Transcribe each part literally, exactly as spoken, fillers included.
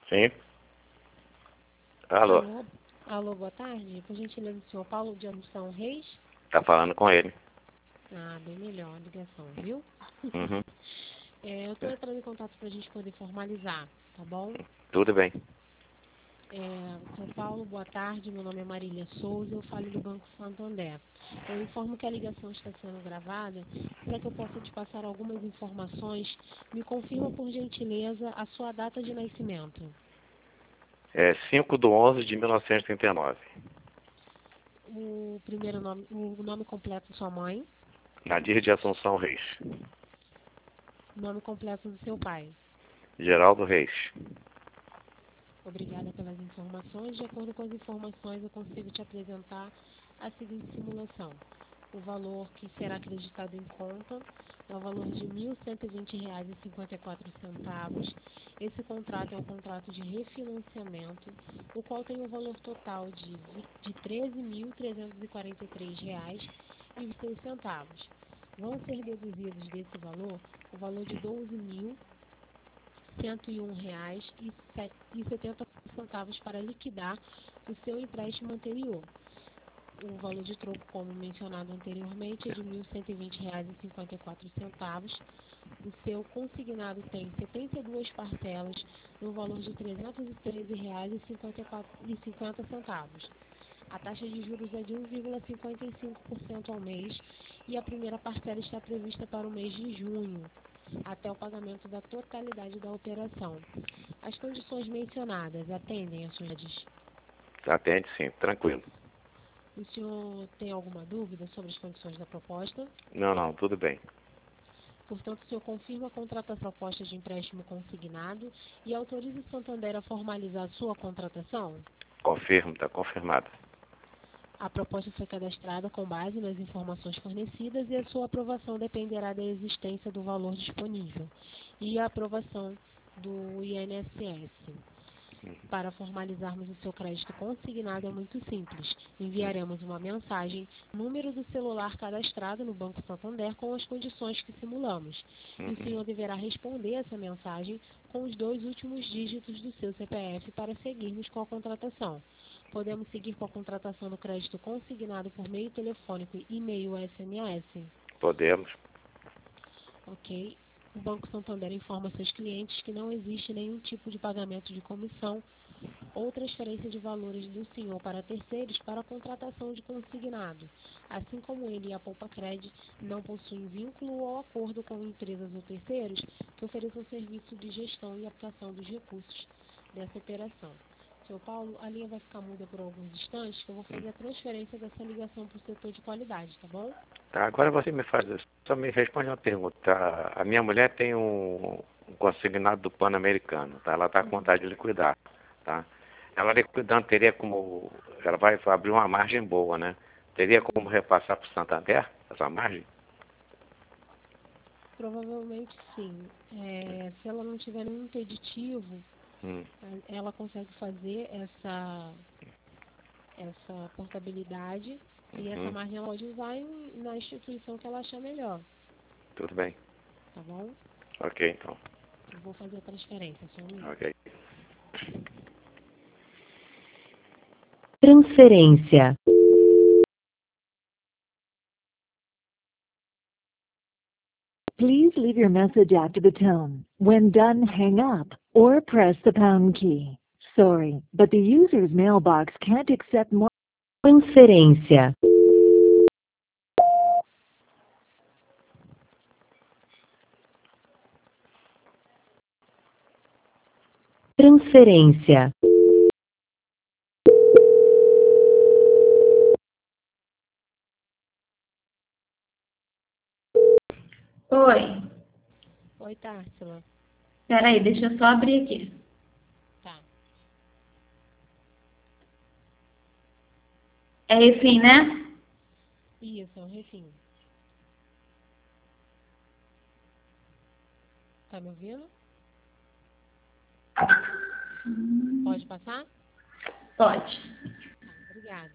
Sim. Alô. Alô, alô, boa tarde. Por gentileza, o senhor Paulo de Assunção Reis? Tá falando com ele. Ah, bem melhor a ligação, viu? Uhum. É, eu estou entrando em contato para a gente poder formalizar, tá bom? Tudo bem. É, senhor Paulo, boa tarde. Meu nome é Marília Souza, eu falo do Banco Santander. Eu informo que a ligação está sendo gravada. Para que eu possa te passar algumas informações, me confirma, por gentileza, a sua data de nascimento. É cinco de onze de mil novecentos e trinta e nove. O primeiro nome, o nome completo da sua mãe, Nadir de Assunção Reis. o nome completo do seu pai. Geraldo Reis. Obrigada pelas informações. De acordo com as informações, eu consigo te apresentar a seguinte simulação. O valor que será acreditado em conta é o valor de mil cento e vinte reais e cinquenta e quatro centavos. Esse contrato é um contrato de refinanciamento, o qual tem um valor total de, de treze mil trezentos e quarenta e três reais e seis centavos. Vão ser deduzidos desse valor o valor de doze mil cento e um reais e setenta centavos para liquidar o seu empréstimo anterior. O valor de troco, como mencionado anteriormente, é de mil cento e vinte reais e cinquenta e quatro centavos. O seu consignado tem setenta e duas parcelas no valor de trezentos e treze reais e cinquenta centavos. A taxa de juros é de um vírgula cinquenta e cinco por cento ao mês e a primeira parcela está prevista para o mês de junho, até o pagamento da totalidade da operação. As condições mencionadas atendem às suas necessidades? Atende sim, tranquilo. O senhor tem alguma dúvida sobre as condições da proposta? Não, não, tudo bem. Portanto, o senhor confirma a contratação da proposta de empréstimo consignado e autoriza o Santander a formalizar a sua contratação? Confirmo, está confirmado. A proposta foi cadastrada com base nas informações fornecidas e a sua aprovação dependerá da existência do valor disponível e a aprovação do I N S S. Para formalizarmos o seu crédito consignado é muito simples. Enviaremos uma mensagem, número do celular cadastrado no Banco Santander com as condições que simulamos. E o senhor deverá responder essa mensagem com os dois últimos dígitos do seu C P F para seguirmos com a contratação. Podemos seguir com a contratação do crédito consignado por meio telefônico, e-mail ou S M S? Podemos. Ok. O Banco Santander informa seus clientes que não existe nenhum tipo de pagamento de comissão ou transferência de valores do senhor para terceiros para a contratação de consignado. Assim como ele e a Poupa Cred não possuem vínculo ou acordo com empresas ou terceiros que ofereçam serviço de gestão e aplicação dos recursos dessa operação. Senhor Paulo, a linha vai ficar muda por alguns instantes, que eu vou fazer a transferência dessa ligação para o setor de qualidade, tá bom? Tá, agora você me faz, só me responde uma pergunta. Tá? A minha mulher tem um, um consignado do Pan-Americano, tá? Ela está com vontade de liquidar, tá? Ela liquidando teria como, ela vai abrir uma margem boa, né? Teria como repassar para o Santander essa margem? Provavelmente sim. É, se ela não tiver nenhum impeditivo, Hum. ela consegue fazer essa, essa portabilidade e essa Uhum. margem ela pode usar em, na instituição que ela achar melhor, Tudo bem. tá bom? Ok, então. Eu vou fazer a transferência, só um minuto. Ok. Transferência. Please leave your message after the tone. When done, hang up or press the pound key. Sorry, but the user's mailbox can't accept more. Transferência. Transferência. Oi, Oi, Társila. peraí, deixa eu só abrir aqui. Tá. É refim, né? Isso, é um refim. Tá me ouvindo? Pode passar? Pode. Tá, obrigada.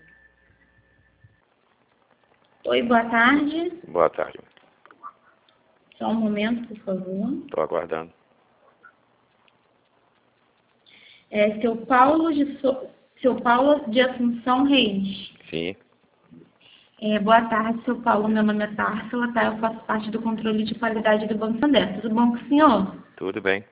Oi, boa tarde. Boa tarde. Só um momento, por favor. Estou aguardando. É seu Paulo de, so... seu Paulo de Assunção Reis. Sim. É, boa tarde, seu Paulo. Meu nome é Társila, tá? Eu faço parte do controle de qualidade do Banco Santander. Tudo bom com o senhor? Tudo bem.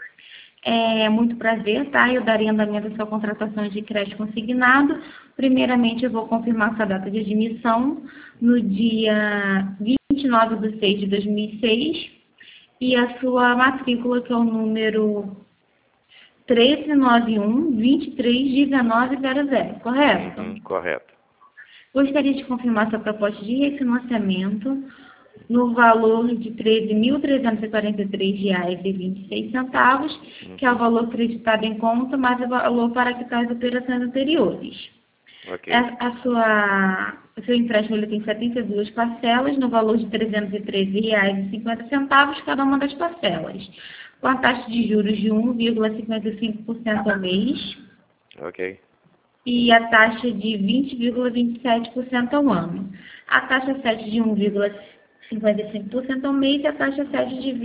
É muito prazer, tá? Eu darei andamento à sua contratação de crédito consignado. Primeiramente, eu vou confirmar sua data de admissão no dia vinte e nove de seis de dois mil e seis e a sua matrícula, que é o número treze noventa e um, vinte e três, dezenove zero zero, correto? Uhum, correto. Gostaria de confirmar sua proposta de refinanciamento no valor de treze mil trezentos e quarenta e três reais e vinte e seis centavos, que é o valor acreditado em conta, mais o valor para quitar as operações anteriores. Ok. A, a sua, o seu empréstimo ele tem setenta e duas parcelas, no valor de trezentos e treze reais e cinquenta centavos cada uma das parcelas, com a taxa de juros de um vírgula cinquenta e cinco por cento ao mês Ok. e a taxa de vinte vírgula vinte e sete por cento ao ano. A taxa sete de um vírgula cinquenta e cinco por cento ao mês e a taxa sete de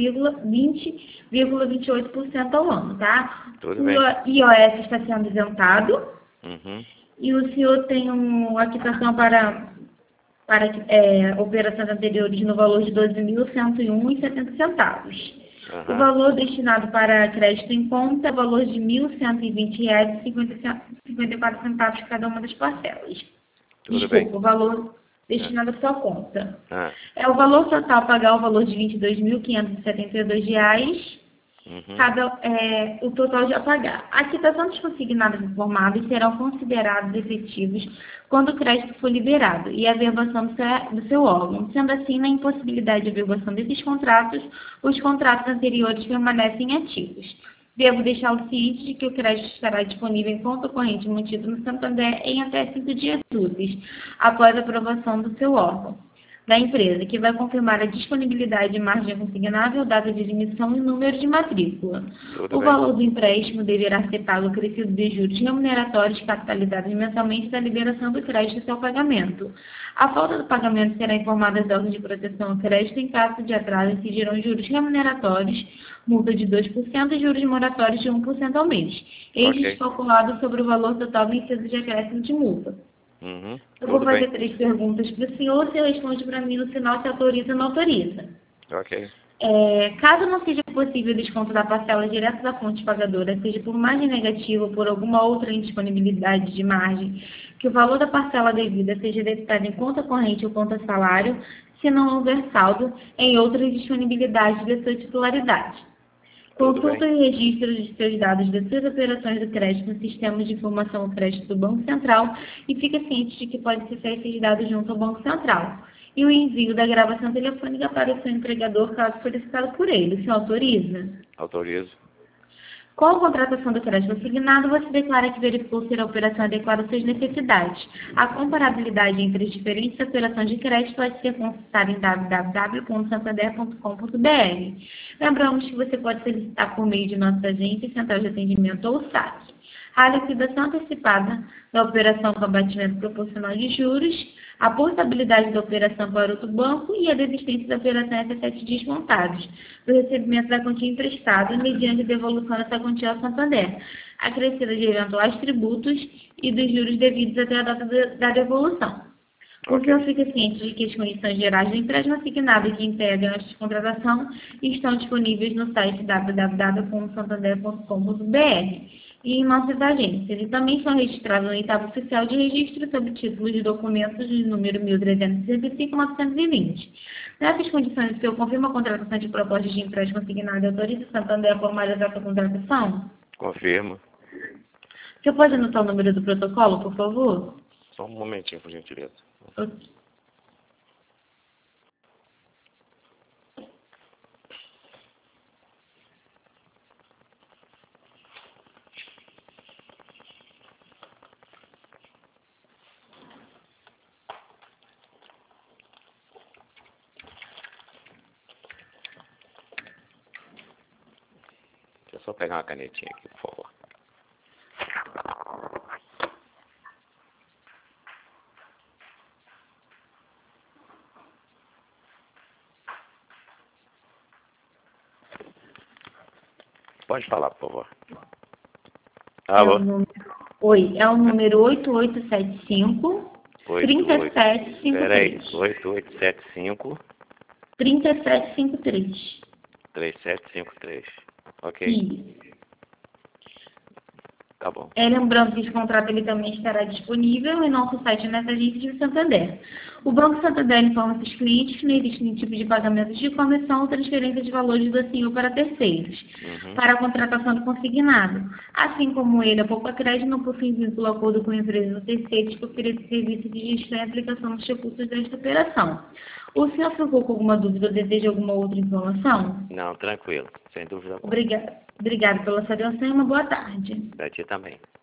vinte vírgula vinte e oito por cento ao ano, tá? Tudo O bem. I O S está sendo isentado Uhum. e o senhor tem uma quitação para, para é, operações anteriores no valor de doze mil cento e um reais e setenta centavos. O Uhum. valor destinado para crédito em conta é o valor de mil cento e vinte reais e cinquenta e quatro centavos cada uma das parcelas. Tudo Desculpa, bem. o valor destinado à sua conta. Ah. É o valor total a pagar o valor de vinte e dois mil quinhentos e setenta e dois reais, Uhum. cada, é, o total de a pagar. A quitação dos consignados informados serão considerados efetivos quando o crédito for liberado e a averbação do seu, do seu órgão. Sendo assim, na impossibilidade de averbação desses contratos, os contratos anteriores permanecem ativos. Devo deixá-lo ciente de que o crédito estará disponível em conta corrente mantido no Santander em até cinco dias úteis, após a aprovação do seu órgão da empresa, que vai confirmar a disponibilidade de margem consignável, data de admissão e número de matrícula. Tudo O bem. valor do empréstimo deverá ser pago acrescido de juros remuneratórios capitalizados mensalmente da liberação do crédito até o pagamento. A falta do pagamento será informada às órgãos de proteção ao crédito. Em caso de atraso, incidirão juros remuneratórios, multa de dois por cento e juros moratórios de um por cento ao mês, Ok. estes calculados sobre o valor total vencido de acréscimo de multa. Uhum. Eu vou Tudo fazer bem. três perguntas para o senhor, você responde para mim no final se autoriza ou não autoriza. Ok. É, caso não seja possível o desconto da parcela direto da fonte pagadora, seja por margem negativa ou por alguma outra indisponibilidade de margem, que o valor da parcela devida seja debitado em conta corrente ou conta salário, se não houver saldo em outras disponibilidades da sua titularidade. Tudo bem. Consulta e registro de seus dados das suas operações do crédito no Sistema de Informação ao Crédito do Banco Central e fica ciente de que pode ser feito esses dados junto ao Banco Central. E o envio da gravação telefônica para o seu empregador, caso solicitado por ele. O senhor autoriza? Autorizo. Com a contratação do crédito assignado, você declara que verificou ser a operação adequada às suas necessidades. A comparabilidade entre as diferentes operações de crédito pode ser consultada em w w w ponto santander ponto com ponto b r. Lembramos que você pode solicitar por meio de nossa agência, central de atendimento ou saque. A liquidação antecipada da operação com abatimento proporcional de juros, a portabilidade da operação para outro banco e a desistência da operação até sete dias contados, do recebimento da quantia emprestada, mediante a devolução dessa quantia ao Santander, acrescida de eventuais tributos e dos juros devidos até a data da devolução. O senhor fica ciente de que as condições gerais do empréstimo assignado que integram esta contratação estão disponíveis no site w w w ponto santander ponto com ponto b r e em nossas agências. E também são registrados no etapa oficial de registro sob título de documentos de número mil trezentos e sessenta e cinco, novecentos e vinte. Nessas condições, o senhor confirma a contratação de propostas de empréstimo assignado e autoriza o Santander a formar a data contratação? Confirmo. O senhor pode anotar o número do protocolo, por favor? Só um momentinho, por gentileza. Ok. Deixa eu só pegar uma canetinha aqui, por favor. Pode falar, por favor. Alô? É o número... Oi, é o número oito oito sete cinco, três sete cinco Peraí, três. oito oito sete cinco, três sete cinco três. três sete cinco três. Ok, Isso. tá bom. É, lembrando que esse contrato ele também estará disponível em nosso site nessa agência de Santander. O Banco Santander informa seus clientes que não existe nenhum tipo de pagamento de comissão ou transferência de valores do senhor para terceiros, Uhum. para a contratação do consignado. Assim como ele, a Poupa Crédito não possui vínculo ou acordo com a empresa ou terceiros que ofereça serviço de gestão e aplicação dos recursos desta operação. O senhor ficou com alguma dúvida ou deseja alguma outra informação? Não, tranquilo, sem dúvida alguma. Obrigada. Obrigada pela sua atenção e uma boa tarde. Pra ti também.